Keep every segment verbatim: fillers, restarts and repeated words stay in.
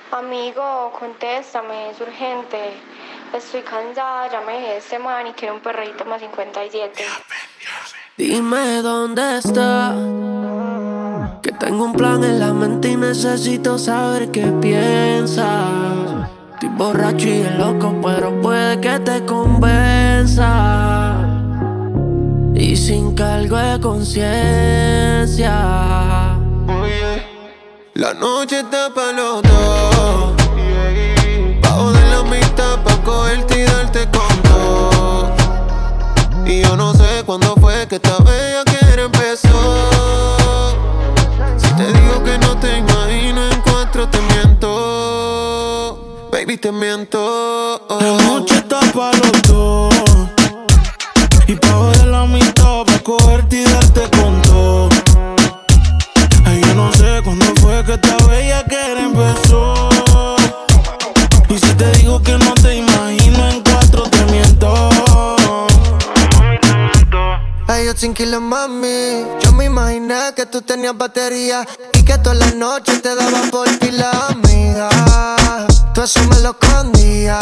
Amigo, contéstame, es urgente. Estoy cansada, ya me dejé este man y quiero un perrito más cincuenta y siete. Dime dónde está, que tengo un plan en la mente y necesito saber qué piensas. Estoy borracho y el loco, pero puede que te convenza. Y sin cargo de conciencia. La noche está pa' los dos, pa' joder la mitad, pa' cogerte y darte con todo. Y yo no sé cuándo fue que esta bellaquera empezó. Si te digo que no te imagino, en cuatro te miento. Baby, te miento. La noche está pa' los dos, y pa' joder la mitad, pa' cogerte y darte con todo. Ay, yo no sé cuándo fue que esta bellaquera empezó. Y si te digo que no te imagino, en cuatro te miento. Mami, te miento. Ay, yo sin kilo, mami. Yo me imaginé que tú tenías batería y que todas las noches te daban por pila, amiga. Tú eso me lo escondías.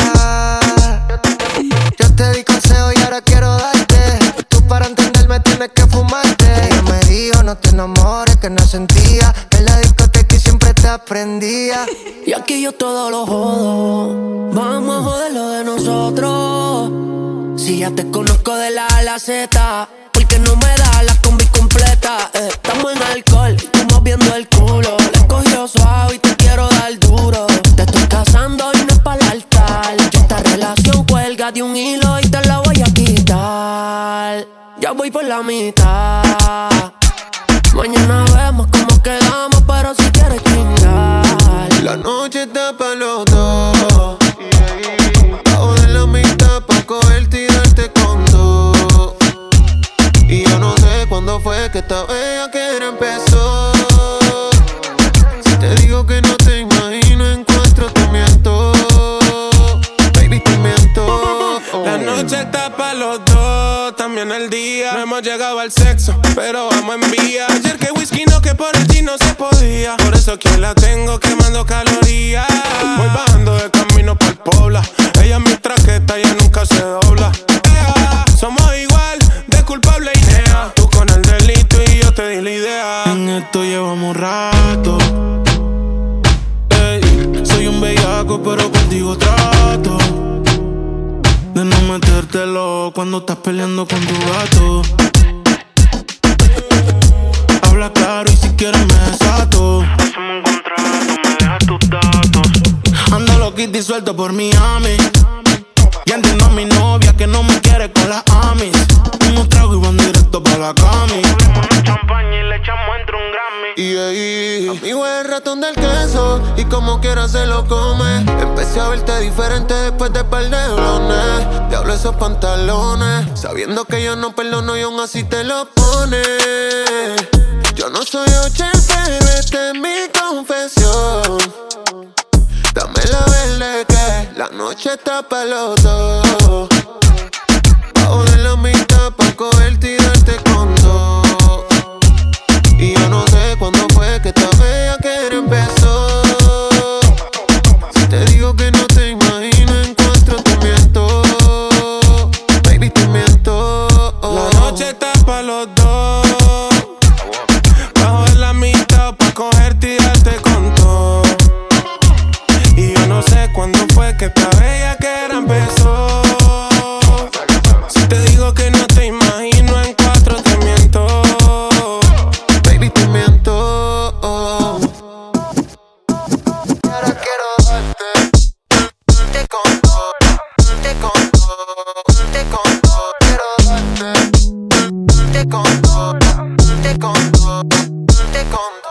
Yo te di consejo y ahora quiero darte. Tú para entenderme tienes que fumarte. Ella me dijo no te enamores, que no sentía. En la discoteca y siempre te aprendía. Y aquí yo todo lo jodo. Vamos a joder lo de nosotros. Si ya te conozco de la A a la Z, porque no me da la combi completa. eh, Estamos en alcohol, tú moviendo el culo. Le cogió suave y te quiero dar duro. Te estoy casando y no es para el altar. Yo esta relación cuelga de un hilo y te la voy a quitar. Ya voy por la mitad. Mañana vemos cómo quedamos, pero si quieres chingar. La noche está pa' los dos, pa' joder la mitad, pa' cogerte y darte con todo. Y yo no sé cuándo fue que esta bellaquera empezó. Si te digo que no te imagino, en cuatro te miento. Baby, te miento. La noche está pa' los dos, también el día. No hemos llegado al sexo, pero vamos en vía. Ayer que whisky no, que por allí no se podía. Por eso que la tengo quemando calorías. Voy bajando de camino por Pobla. Ella es mi traqueta, ella nunca se dobla. Ea, somos igual, de culpable y nea. Tú con el delito y yo te di la idea. En esto llevamos rato. Ey, soy un bellaco, pero contigo trato de no metértelo cuando estás peleando con tu gato. Habla claro y si quieres me desato. Hacemos un contrato, me dejas tus datos. Ando loquito y suelto por Miami. Ya entiendo a mi novia que no me quiere con las amis. Unos tragos y van directo pa' la cami. Ponemos una champaña y le echamos entre un Grammy. Y ahí, amigo es el ratón del queso y como quiera se lo come. Empecé a verte diferente después de par de blones. Te hablo esos pantalones, sabiendo que yo no perdono y aún así te lo pones. Yo no soy Ocher, pero esta es mi confesión. Dame la verde que la noche está pa' los dos, pa' joder la mitad, pa' cogerte y darte con todo. Y yo no sé cuándo fue que esta bellaquera empezó. Si te digo que no te imagino, en cuatro te miento. Baby, te miento. La noche está pa' los dos, pa' joder la mitad, pa' cogerte y darte con todo. Y yo no sé cuándo fue que esta bellaquera empezó. Si te digo que no te imagino, en cuatro te miento. Baby, te miento. Ahora quiero darte, darte con todo, darte con todo, darte con todo. Quiero darte, darte con todo, darte con todo, darte con todo.